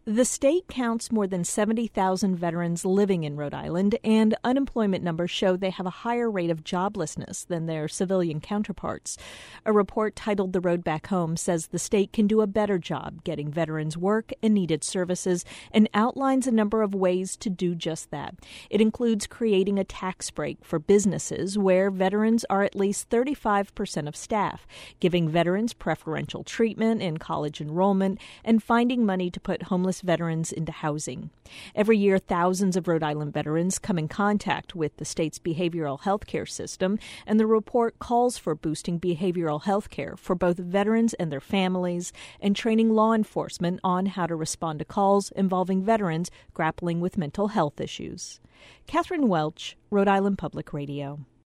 The state counts more than 70,000 veterans living in Rhode Island, and unemployment numbers show they have a higher rate of joblessness than their civilian counterparts. A report titled The Road Back Home says the state can do a better job getting veterans work and needed services and outlines a number of ways to do just that. It includes creating a tax break for businesses where veterans are at least 35% of staff, giving veterans preferential treatment in college enrollment, and finding money to put homeless veterans into housing. Every year, thousands of Rhode Island veterans come in contact with the state's behavioral health care system, and the report calls for boosting behavioral health care for both veterans and their families and training law enforcement on how to respond to calls involving veterans grappling with mental health issues. Catherine Welch, Rhode Island Public Radio.